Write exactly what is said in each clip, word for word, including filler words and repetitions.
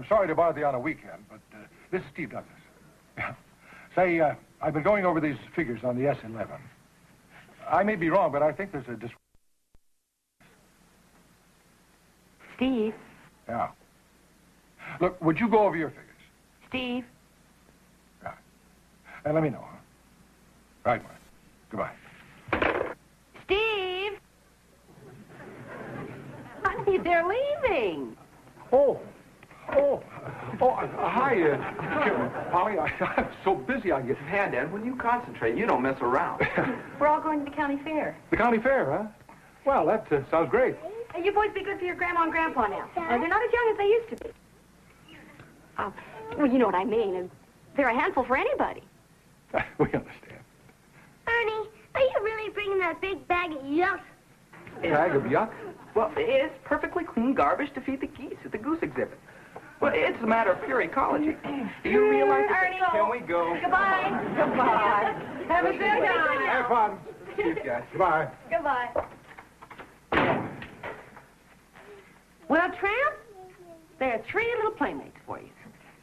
I'm sorry to bother you on a weekend, but uh, this is Steve Douglas. Yeah. Say, uh, I've been going over these figures on the S eleven. I may be wrong, but I think there's a... Dis- Steve? Yeah. Look, would you go over your figures? Steve? Yeah. And let me know, huh? Right, Mark. Goodbye. Steve! Honey, they're leaving. Oh. Oh. Oh, uh, hi, uh, Polly. I, I'm so busy I get... Dad, when you concentrate, you don't mess around. We're all going to the county fair. The county fair, huh? Well, that uh, sounds great. Uh, you boys be good for your grandma and grandpa now. Uh, they're not as young as they used to be. Uh, well, you know what I mean. Uh, they're a handful for anybody. We understand. Ernie, are you really bringing that big bag of yuck? Bag of yuck? Well, it's perfectly clean garbage to feed the geese at the goose exhibit. Well, it's a matter of pure ecology. Do you realize that... Ernie. Can we go? Goodbye. Goodbye. Have a good time. Have fun. Steve, guys. Goodbye. Goodbye. Well, Tramp, there are three little playmates for you.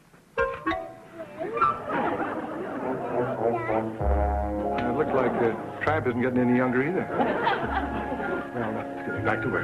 It looks like uh, Tramp isn't getting any younger either. Well, let's get back to work.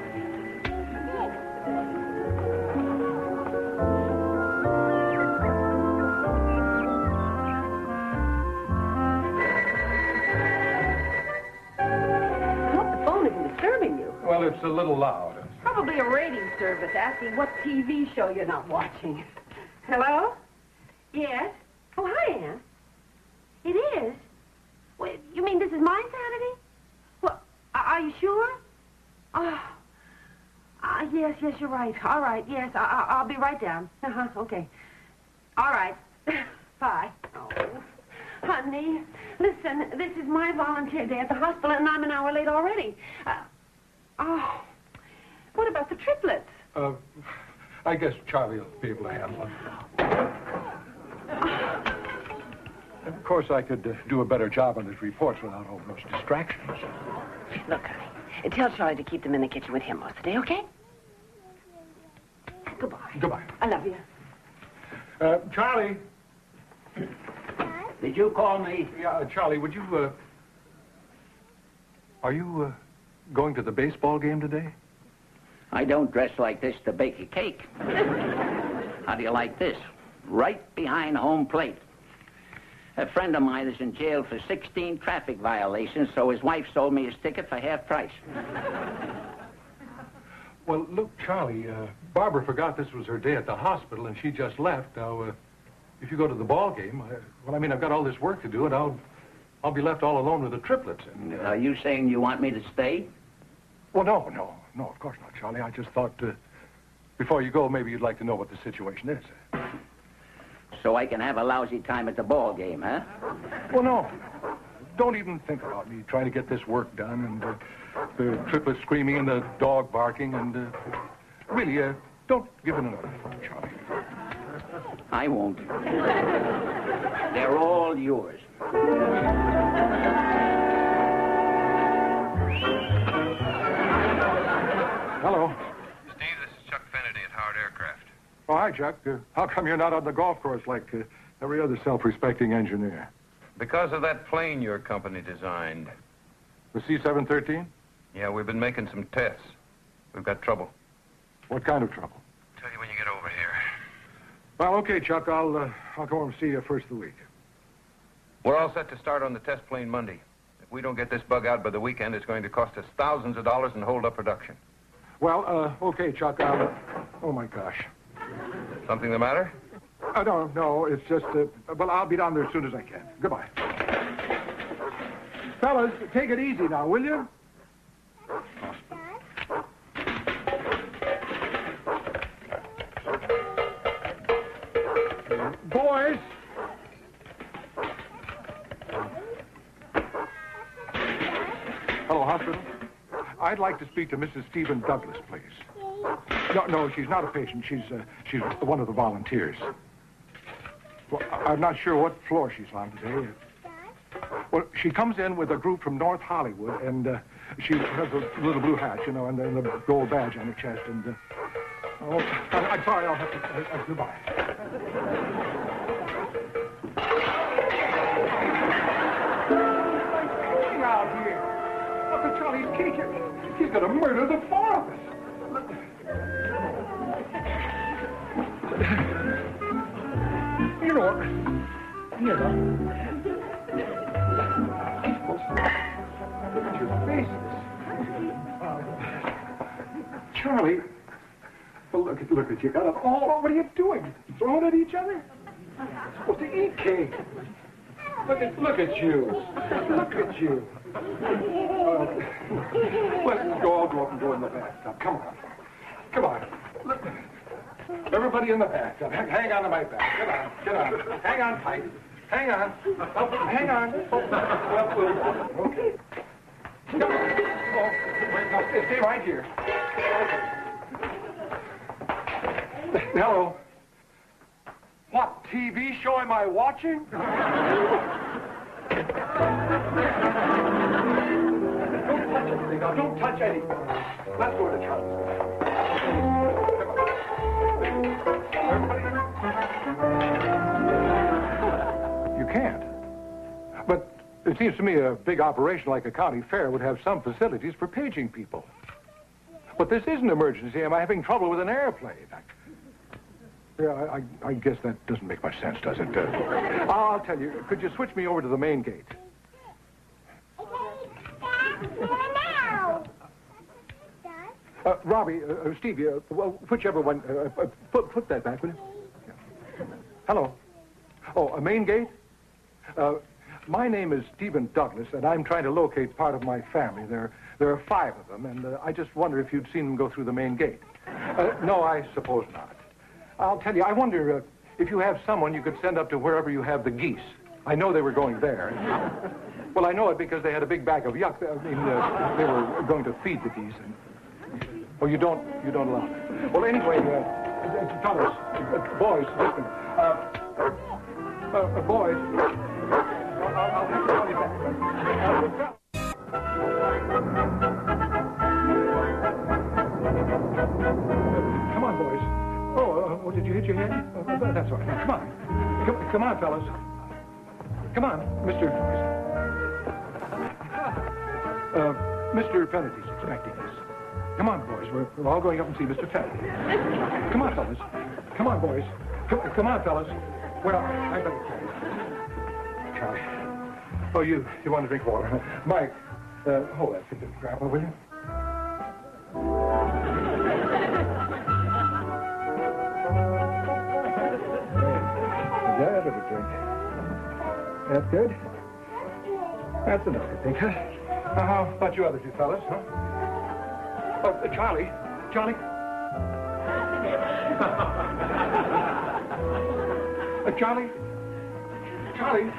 I hope the phone isn't disturbing you. Well, it's a little loud. Probably a rating service asking what T V show you're not watching. Hello? Yes? Oh, hi, Ann. It is? Wait, you mean this is my Saturday? Well, are, are you sure? Oh, uh, yes, yes, you're right. All right, yes, I, I, I'll be right down. Uh-huh, okay. All right. Bye. Oh, honey, listen, this is my volunteer day at the hospital, and I'm an hour late already. Uh, oh, what about the triplets? Uh, I guess Charlie will be able to handle it. And of course, I could uh, do a better job on his reports without all those distractions. Look, honey, tell Charlie to keep them in the kitchen with him most of the day, okay? Goodbye. Goodbye. I love you. Uh, Charlie. Did you call me? Yeah, uh, Charlie, would you, uh... Are you, uh, going to the baseball game today? I don't dress like this to bake a cake. How do you like this? Right behind home plate. A friend of mine is in jail for sixteen traffic violations, so his wife sold me his ticket for half price. Well, look, Charlie, uh, Barbara forgot this was her day at the hospital, and she just left. Now, uh, if you go to the ball game, I, well, I mean, I've got all this work to do, and I'll, I'll be left all alone with the triplets. And, uh, Are you saying you want me to stay? Well, no, no, no, of course not, Charlie. I just thought, uh, before you go, maybe you'd like to know what the situation is. So I can have a lousy time at the ball game, huh? Well, no. Don't even think about me trying to get this work done, and uh, the triplets screaming and the dog barking, and uh, really, uh, don't give it another thought, Charlie. I won't. They're all yours. Hello. Steve, this is Chuck Kennedy at Howard Aircraft. Oh, hi, Chuck. Uh, how come you're not on the golf course like uh, every other self-respecting engineer? Because of that plane your company designed. The C seven thirteen? Yeah, we've been making some tests. We've got trouble. What kind of trouble? Tell you when you get over here. Well, okay, Chuck. I'll, uh, I'll go and see you first of the week. We're all set to start on the test plane Monday. If we don't get this bug out by the weekend, it's going to cost us thousands of dollars and hold up production. Well, uh, okay, Chuck. I'll... Uh, oh, my gosh. Something the matter? Uh, no, no, it's just, uh, well, I'll be down there as soon as I can. Goodbye. Fellas, take it easy now, will you? Boys. Hello, hospital. I'd like to speak to Missus Stephen Douglas, please. No, no, she's not a patient. She's, uh, she's one of the volunteers. Well, I- I'm not sure what floor she's on today. Well, she comes in with a group from North Hollywood, and uh, she has a little blue hat, you know, and then the gold badge on her chest, and... Uh, Oh, I, I'm sorry. I'll have to... Uh, uh, goodbye. What's going out here? Look at Charlie's cake. He's going to murder the four of us. You know what? You know. Look at your faces. Charlie. Well, look at look at you. Got it all. What are you doing? Throwing at each other? Well, to eat cake. Look at look at you. Look at you. Uh, let's go. I'll go up and go in the bathtub. Come on. Come on. Look. Everybody in the bathtub. Hang, hang on to my back. Get on. Get on. Hang on tight. Hang on. Oh, hang on. Oh, well, well, okay. Come on. Oh, wait, no, stay, stay right here. Hello. What T V show am I watching? Don't touch anything now. Don't touch anything. Let's go to Charlie's. You can't. But it seems to me a big operation like a county fair would have some facilities for paging people. But this is an emergency. Am I having trouble with an airplane? I, yeah, I, I, I guess that doesn't make much sense, does it? Uh, I'll tell you. Could you switch me over to the main gate? Uh, Robbie, uh, uh, Stevie, uh, well, whichever one, uh, uh, put, put that back, will you? Yeah. Hello. Oh, a main gate? Uh, my name is Stephen Douglas, and I'm trying to locate part of my family. There, there are five of them, and uh, I just wonder if you'd seen them go through the main gate. Uh, no, I suppose not. I'll tell you, I wonder uh, if you have someone you could send up to wherever you have the geese. I know they were going there. Well, I know it because they had a big bag of yuck. I mean, uh, they were going to feed the geese, and... Oh, you don't, you don't allow that. Well, anyway, uh, fellas, uh, boys, listen. Uh, uh, uh, boys, I'll, I'll have to call you back. Uh, come on, boys. Oh, uh, what, did you hit your head? Uh, that's all right. Now, come on. Come, come on, fellas. Come on, Mister Uh, Mister Penalty's expecting us. Come on, boys. We're, we're all going up and see Mister Fenn. Come on, fellas. Come on, boys. Come, come on, fellas. Well, I better go. Charlie. Oh, you you want to drink water? Mike, uh, hold that for the grandpa, will you? That of a drink. That's good. That's enough, I think, huh? Uh, how about you other two fellas, huh? Oh, uh, Charlie. Charlie. uh, Charlie. Charlie.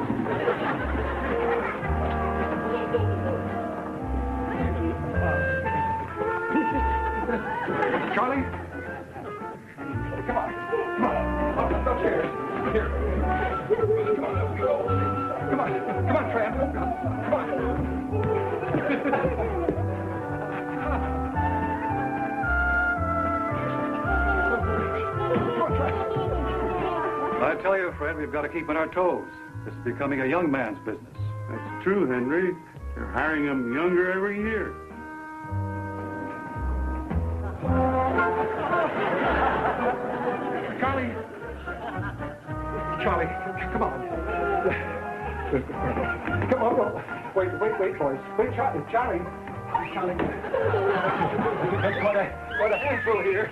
Charlie. Come on. Come on. Up, upstairs. Here. Come on, up we go. Come on. Come on, tramp. Come on. I tell you, Fred, we've got to keep on our toes. This is becoming a young man's business. That's true, Henry. They're hiring them younger every year. Charlie. Charlie, come on. Come on. Wait, wait, wait, boys. Wait, Charlie. Charlie. Charlie. What a, what a handful here.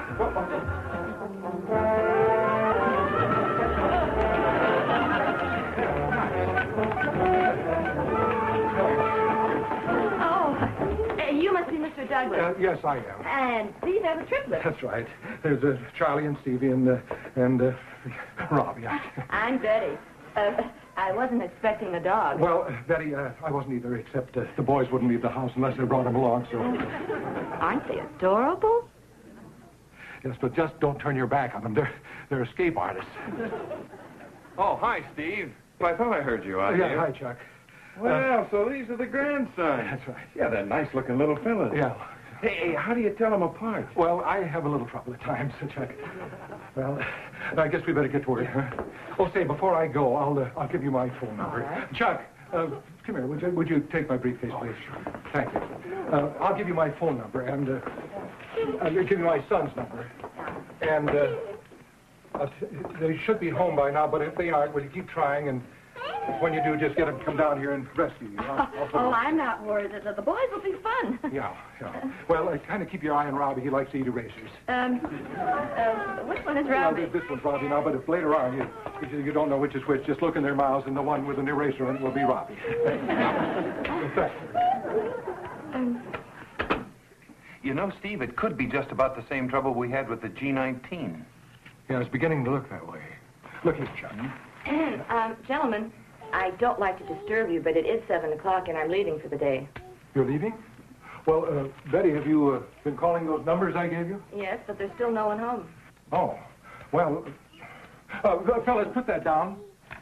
You must be Mister Douglas. Uh, yes, I am. And these are the triplets. That's right. There's uh, Charlie and Stevie and uh, and uh, Robbie. I'm Betty. Uh, I wasn't expecting a dog. Well, uh, Betty, uh, I wasn't either, except uh, the boys wouldn't leave the house unless they brought him along, so... Aren't they adorable? Yes, but just don't turn your back on them. They're, they're escape artists. Oh, hi, Steve. I thought I heard you out yeah, here. hi, Chuck. Well, so these are the grandsons. That's right. Yeah, they're nice-looking little fellas. Yeah. Hey, hey, how do you tell them apart? Well, I have a little trouble at times, Chuck. Well, I guess we better get to work, huh? Oh, say, before I go, I'll uh, I'll give you my phone number. All right. Chuck, uh, come here. Would you, would you take my briefcase, please? Thank you. Uh, I'll give you my phone number, and uh, I'll give you my son's number. And uh, I'll t- they should be home by now, but if they aren't, will you keep trying? And when you do, just get them to come down here and rescue you. I'll, I'll put Oh, them- I'm not worried. The, the boys will be fun. Yeah, yeah. Well, uh, kind of keep your eye on Robbie. He likes to eat erasers. Um, uh, which one is Now, Robbie? this, this one's Robbie now, but if later on you, if you you don't know which is which, just look in their mouths, and the one with an eraser in it will be Robbie. Thanks. Um, You know, Steve, it could be just about the same trouble we had with the G nineteen. Yeah, it's beginning to look that way. Look here, Chuck. um, gentlemen, I don't like to disturb you, but it is seven o'clock, and I'm leaving for the day. You're leaving? Well, uh, Betty, have you uh, been calling those numbers I gave you? Yes, but there's still no one home. Oh, well, uh, fellas, put that down.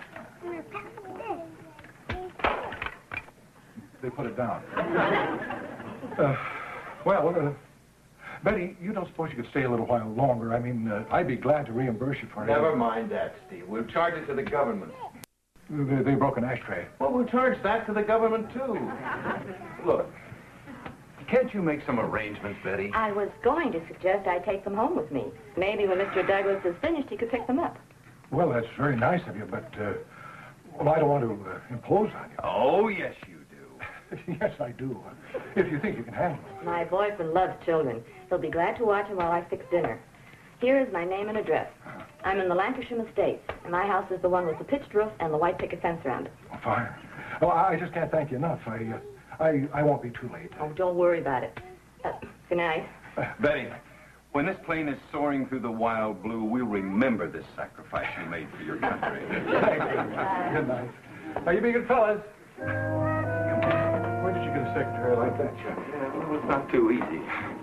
They put it down. Uh, well, uh, Betty, you don't suppose you could stay a little while longer? I mean, uh, I'd be glad to reimburse you for it. Never mind that, Steve. We'll charge it to the government. They, they broke an ashtray. Well, we'll charge that to the government, too. Look, can't you make some arrangements, Betty? I was going to suggest I take them home with me. Maybe when Mister Douglas is finished, he could pick them up. Well, that's very nice of you, but, uh, well, I don't want to uh, impose on you. Oh, yes, you do. Yes, I do. If you think you can handle it. My boyfriend loves children. He'll be glad to watch them while I fix dinner. Here is my name and address. I'm in the Lancashire Estates, and my house is the one with the pitched roof and the white picket fence around it. Oh, fine. Oh, I I just can't thank you enough. I, uh, I, I won't be too late. Oh, don't worry about it. Uh, good night. Betty, when this plane is soaring through the wild blue, we'll remember this sacrifice you made for your country. Good night. Now, you be good fellas. Where did you get a secretary like that, Chuck? Yeah, well, it's not too easy.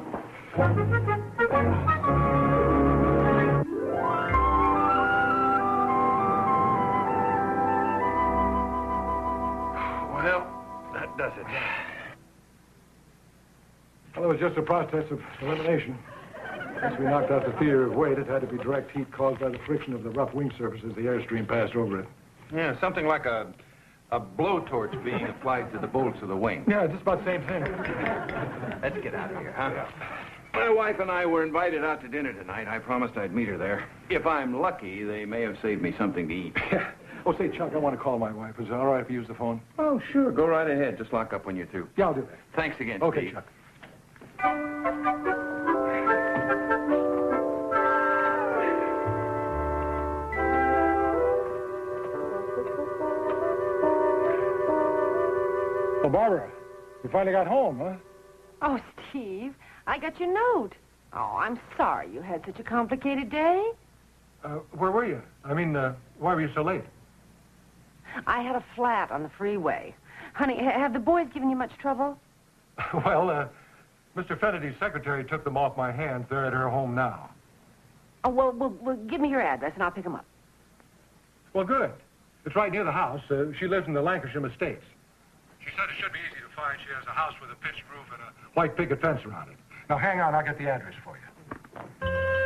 Well, that does it. Well, it was just a process of elimination. Once we knocked out the fear of weight, it had to be direct heat caused by the friction of the rough wing surface as the airstream passed over it. Yeah, something like a a blowtorch being applied to the bolts of the wing. Yeah, it's just about the same thing. Let's get out of here, huh? My wife and I were invited out to dinner tonight. I promised I'd meet her there. If I'm lucky, they may have saved me something to eat. Oh, say, Chuck, I want to call my wife. Is it all right if you use the phone? Oh, sure. Go right ahead. Just lock up when you're through. Yeah, I'll do that. Thanks again, Okay, Steve. Chuck. Oh, Barbara, you finally got home, huh? Oh, Steve, I got your note. Oh, I'm sorry you had such a complicated day. Uh, where were you? I mean, uh, why were you so late? I had a flat on the freeway. Honey, ha- have the boys given you much trouble? Well, uh, Mister Fennety's secretary took them off my hands. They're at her home now. Oh, well, well, well, give me your address and I'll pick them up. Well, good. It's right near the house. Uh, she lives in the Lancashire Estates. She said it should be easy to find. She has a house with a pitched roof and a white picket fence around it. Now, hang on. I'll get the address for you.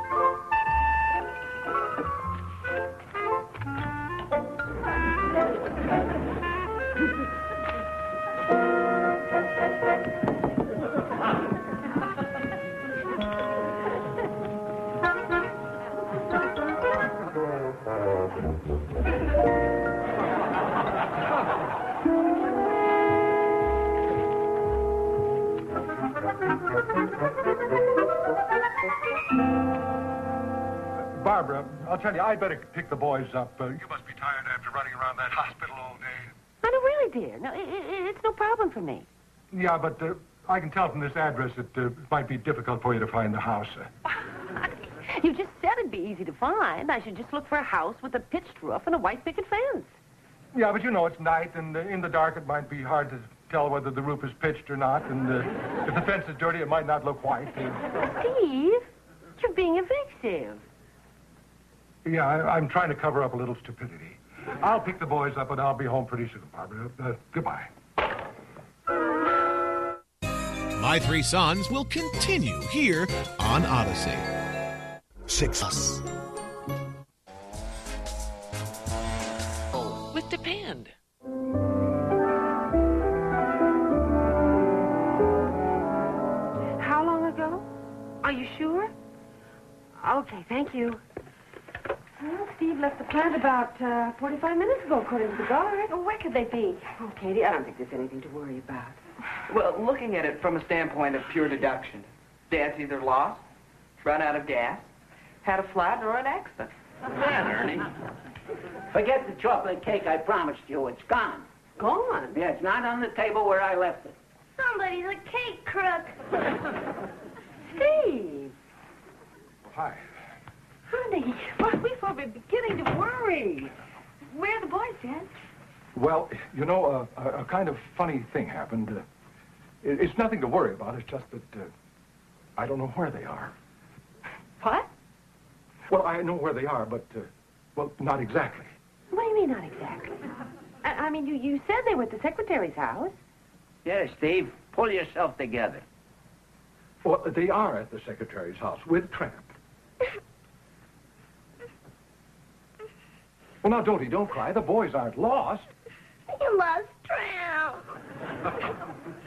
Barbara, I'll tell you, I'd better pick the boys up. Uh, you must be tired after running around that hospital all day. Oh, no, really, dear. No, it, it, it's no problem for me. Yeah, but uh, I can tell from this address that uh, it might be difficult for you to find the house. Uh, You just said it'd be easy to find. I should just look for a house with a pitched roof and a white picket fence. yeah, but you know, it's night, and uh, in the dark it might be hard to tell whether the roof is pitched or not, and uh, if the fence is dirty, it might not look white. Uh, Steve, you're being evasive. yeah, I, I'm trying to cover up a little stupidity. I'll pick the boys up, and I'll be home pretty soon, Barbara. Uh, goodbye. My Three Sons will continue here on Odyssey. Six. With Depend. How long ago? Are you sure? Okay, thank you. Well, Steve left the plant about uh, forty-five minutes ago, according to the guard. Oh, where could they be? Oh, Katie, I don't think there's anything to worry about. Well, looking at it from a standpoint of pure deduction, Dad's either lost, run out of gas, had a flat, or an accident. Man, Ernie. Forget the chocolate cake I promised you. It's gone. Gone? Yeah, it's not on the table where I left it. Somebody's a cake crook. Steve! Hi. Honey, well, we thought we'd be beginning to worry. Where are the boys, Dad? Well, you know, uh, a, a kind of funny thing happened. Uh, it, it's nothing to worry about. It's just that uh, I don't know where they are. What? Well, I know where they are, but, uh, well, not exactly. What do you mean, not exactly? I, I mean, you, you said they were at the secretary's house. Yeah, Steve, pull yourself together. Well, they are at the secretary's house with Tramp. Well, now, Doty, don't cry. The boys aren't lost. You lost Tramp.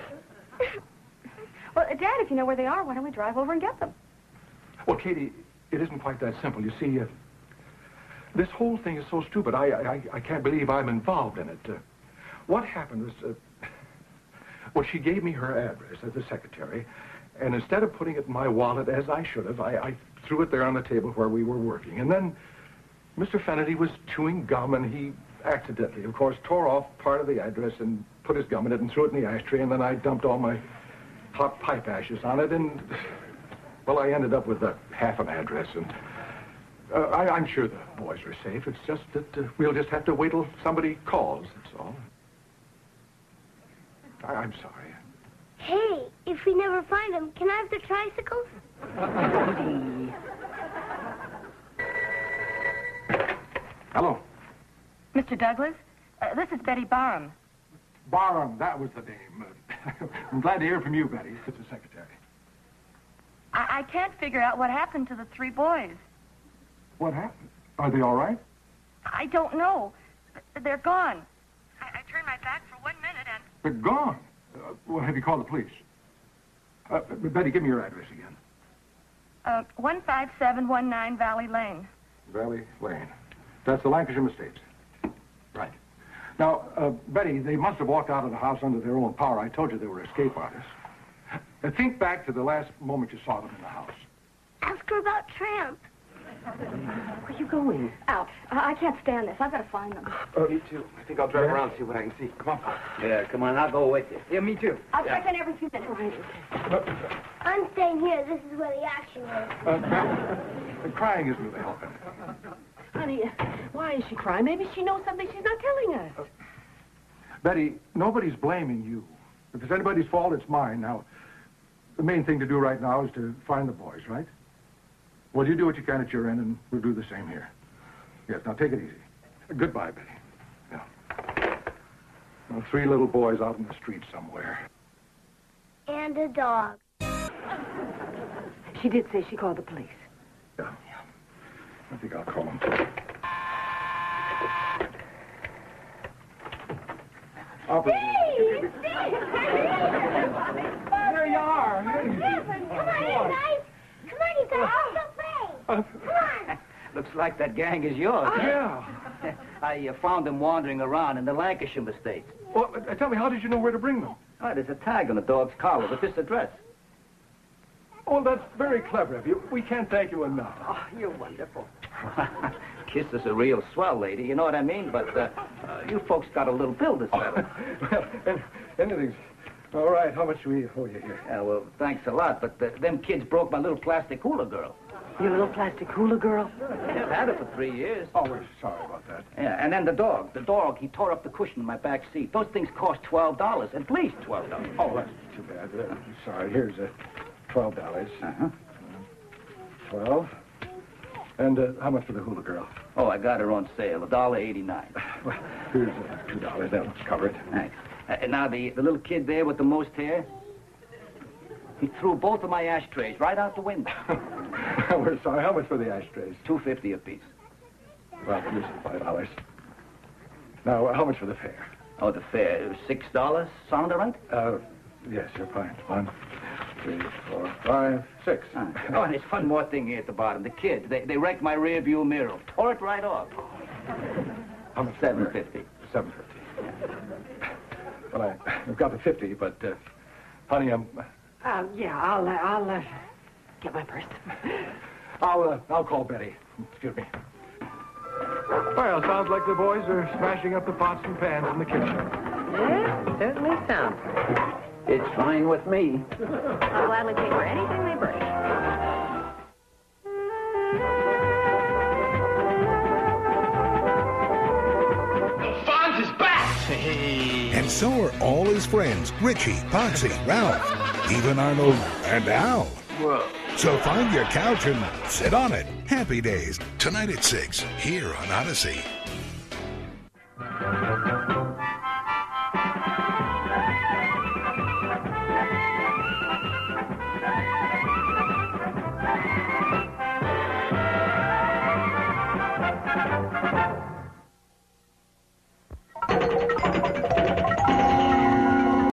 Well, Dad, if you know where they are, why don't we drive over and get them? Well, Katie, it isn't quite that simple. You see, uh, this whole thing is so stupid. I, I, I can't believe I'm involved in it. Uh, what happened was, uh, well, she gave me her address as the secretary, and instead of putting it in my wallet as I should have, I, I threw it there on the table where we were working. And then Mister Fennedy was chewing gum, and he accidentally, of course, tore off part of the address and put his gum in it and threw it in the ashtray, and then I dumped all my hot pipe ashes on it, and, well, I ended up with a half an address, and uh, I, I'm sure the boys are safe. It's just that uh, we'll just have to wait till somebody calls, that's all. I, I'm sorry. Hey, if we never find them, can I have the tricycles? Hello. Mister Douglas, uh, this is Betty Barham. Barham, that was the name. Uh, I'm glad to hear from you, Betty. It's the secretary. I, I can't figure out what happened to the three boys. What happened? Are they all right? I don't know. They're gone. I, I turned my back for one minute and... They're gone. Uh, well, have you called the police? Uh, Betty, give me your address again. Uh, one five seven one nine Valley Lane. Valley Lane. That's the Lancashire Estates. Right. Now, uh, Betty, they must have walked out of the house under their own power. I told you they were escape artists. Now, think back to the last moment you saw them in the house. Ask her about Tramp. Where are you going? Out. I, I can't stand this. I've got to find them. Uh, me too. I think I'll drive yeah. around and see what I can see. Come on. Yeah, come on. I'll go with you. Yeah, me too. I'll yeah. check in every few minutes. I'm staying here. This is where the action is. Uh, Betty, the crying isn't going to help him. Honey, why is she crying? Maybe she knows something she's not telling us. Uh, Betty, nobody's blaming you. If it's anybody's fault, it's mine. Now, the main thing to do right now is to find the boys, right? Well, you do what you can at your end, and we'll do the same here. Yes, now take it easy. Uh, goodbye, Betty. Yeah. Well, three little boys out in the street somewhere. And a dog. She did say she called the police. Yeah. I think I'll call them, too. Operator. Steve! Steve! There you are. Come on, you guys. Come on, you guys. I'm so brave. Uh, Come on. Looks like that gang is yours. yeah. I uh, found them wandering around in the Lancashire Estates. Well, uh, tell me, how did you know where to bring them? Oh, there's a tag on the dog's collar with this address. Oh, that's very clever of you. We can't thank you enough. Oh, you're wonderful. Kiss is a real swell lady, you know what I mean? But uh, uh, you folks got a little bill to settle. Well, anything's all right. How much do we owe you here? Yeah, well, thanks a lot, but uh, them kids broke my little plastic hula girl. Your little plastic hula girl? Yeah, I've had her for three years. Oh, we're sorry about that. Yeah, and then the dog. The dog, he tore up the cushion in my back seat. Those things cost twelve dollars, at least twelve dollars. Oh, that's too bad. Uh, sorry. Here's uh, twelve dollars. Uh-huh. Twelve. And uh, how much for the hula girl? Oh, I got her on sale, a dollar eighty-nine. Well, here's uh, two dollars. That'll cover it. Thanks. Uh, and now the, the little kid there with the most hair? He threw both of my ashtrays right out the window. We're sorry. How much for the ashtrays? Two fifty apiece. Well, here's five dollars. Now, how much for the fare? Oh, the fare, six dollars. Sound all right? Uh, yes, you're fine. One, three, four, five, six. Ah. Oh, and there's one more thing here at the bottom. The kids, they, they wrecked my rear view mirror. Tore it right off. How much? Seven fifty. Seven fifty. Well, I, I've got the fifty, but, uh, honey, I'm... Um, yeah, I'll, uh, I'll, uh, get my purse. I'll, uh, I'll call Betty. Excuse me. Well, sounds like the boys are smashing up the pots and pans in the kitchen. Yeah, certainly sounds. It's fine with me. I'll gladly pay for anything they bring. Fonz is back! And so are all his friends, Richie, Potsy, Ralph, even Arnold and Al. Whoa. So find your couch and sit on it. Happy Days, tonight at six, here on Odyssey.